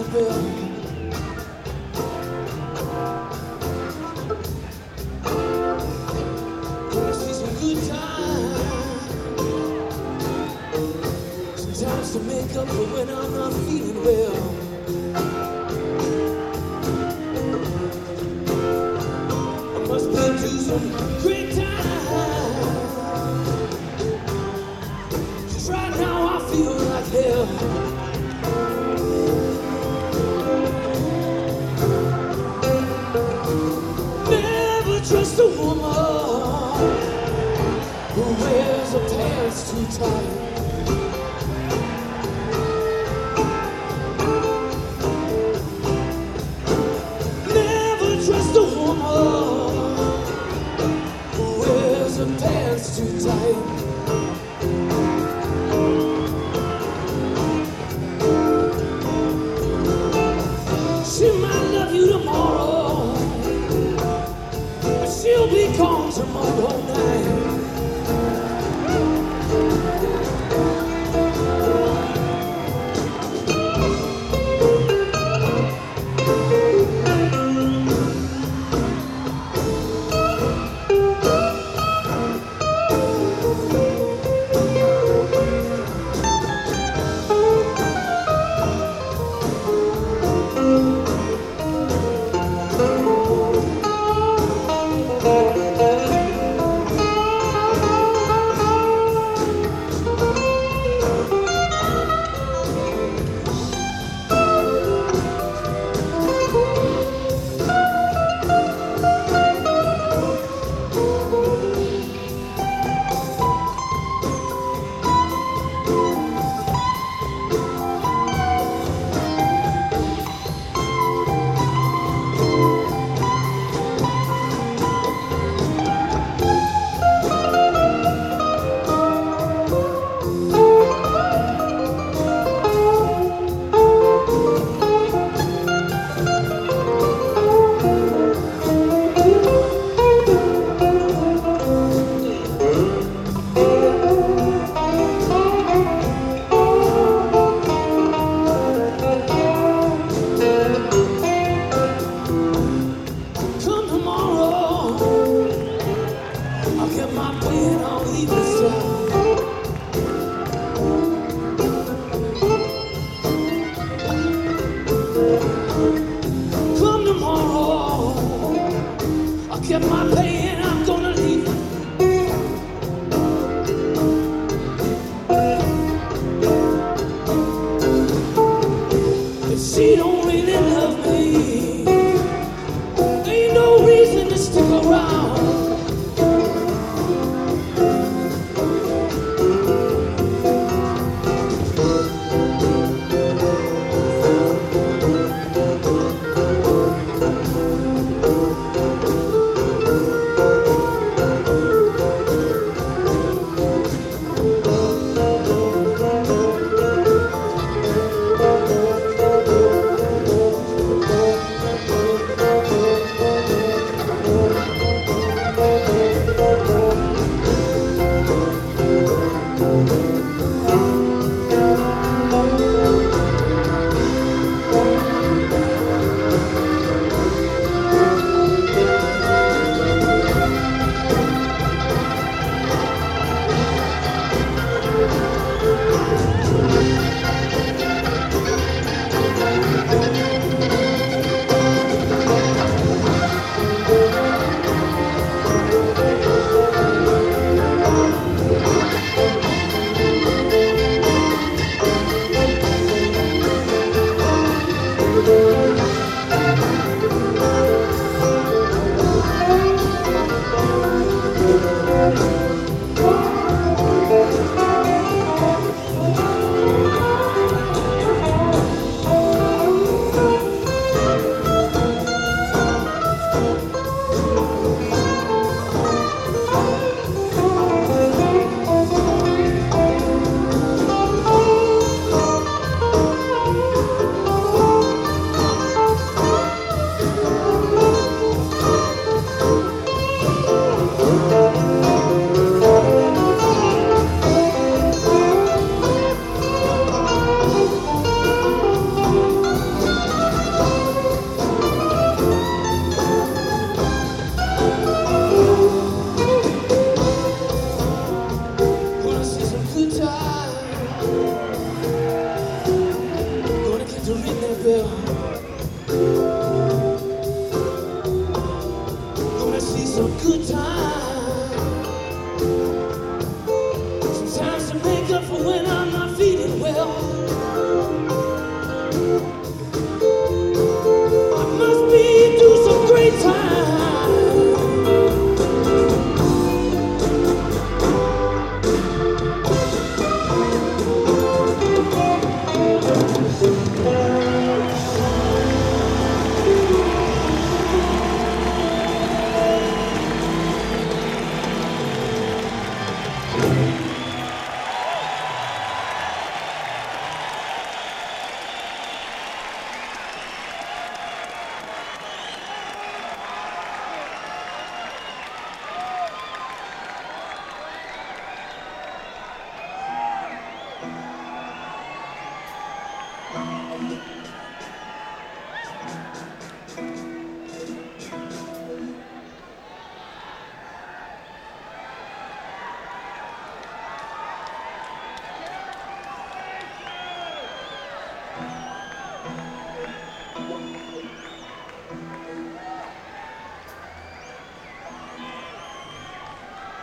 bill. Gonna see some good times. Sometimes to make up for when I'm not feeling well. I must been through some great times. Just right now I feel like hell. Trust a woman who wears her pants too tight. Never trust a woman who wears her pants too tight. She might love you tomorrow, she'll be gone tomorrow night. Get my pay and I'm gonna leave. If she don't really love me, ain't no reason to stick around. love.